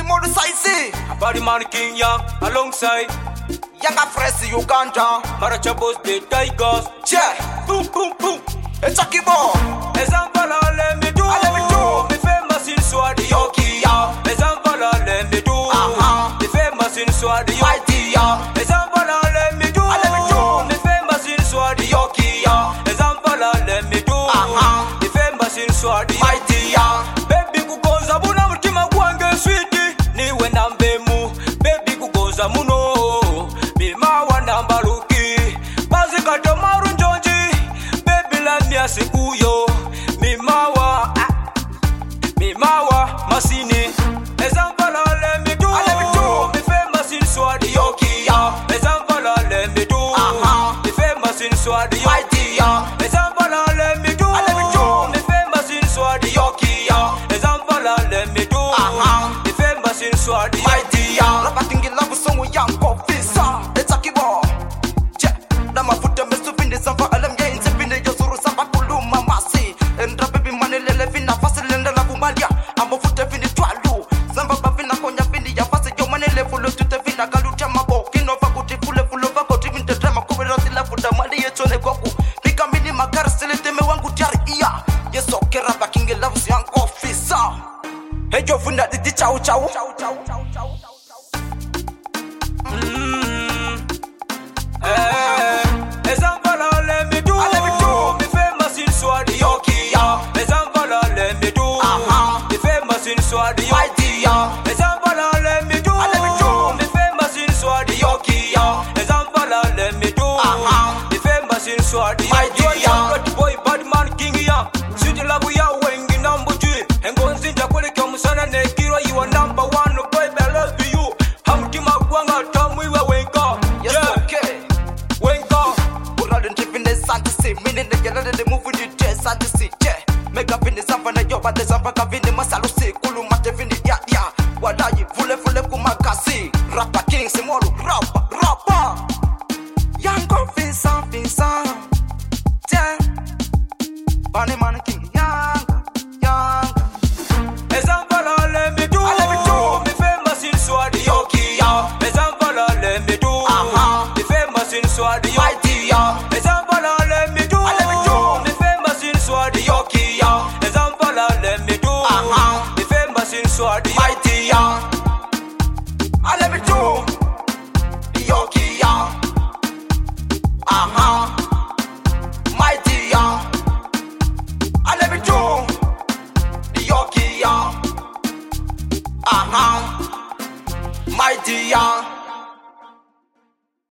Simon Saisi, Body Man King Young alongside Yanga Fresh Uganda, Maracha Boss the Tigers. yeah, Boom boom boom. it's a keyboard. Example let me do. Let me do. Me famous in Swadi Yoki. Example let me do. Me famous in Swadi Yoki. Mighty, Example let me do. Let me do. Me famous in Swadi Yoki. Example let me do. Me famous in Swadi Yoki. mighty, Baby kugonza buna mutima gwange sweetie niwe nambemu. Baby kugonza muno bima wanambaluki bazikata marunjonji. Baby la miasi kuyo mimawa masini. Example let me do. Me famous in Swadi Yoki. Example let me do. Me famous in Swadi Yoki. mighty, Example let me do. Me famous in Swadi Yoki. Example let me do. Me famous in Swadi Yoki. mighty, rapa kingi love song yango visa. It's a keyboard. Yeah, na mafuta mesufindi safa alam ya insipinde yosuru safa kuluma masi. Endra baby manelele vina fasi lenda la bumalia. Amafuta vini twalu. Zamba bavina konya vini ya fasi yo manele fulo tute vina kalucha mabo. Kino fakuti fule fulo fakoti vinte drama kubira sila fuda mali yechone kwaku. Pika mini magari silete me wangu tiari iya. Yeso ke rapa kingi love yango visa. Hey yo funda didi chau chau. Example let me do. Me famous in Swadi Yoki. Example let me do. Me famous in Swadi Yoki. Mighty, Example let me do. Me famous in Swadi Yoki. Example let me do. Me famous in Swadi Mighty, Yoki. Boy bad man king ya. Sweet love ya wengi number 2. Engonzi ntakuleka musana nekirwa you are number 1. Baby I love you. Hamtima gwanga tamu iwe wenga. yes okay. Wenga. Uralin tivine santisi, mini ne yelele de movie di te santisi, yeah. Mega vini zampa na yoba de zampa ka vini masalusi, kulu mate vini ya. Walayi fule kumakasi, rapa king simolu rapa. Yango Vincent, yeah. Bani man king yanga. Example let me do. Me famous in Swadi Yoki. Example let me do. Me famous in Swadi Yoki. Mighty, Example let me do. Me famous in Swadi Yoki. Example let me do. Me famous in Swadi Yoki. mighty, let me do. Yoki, mighty, let me do. Yoki, mighty,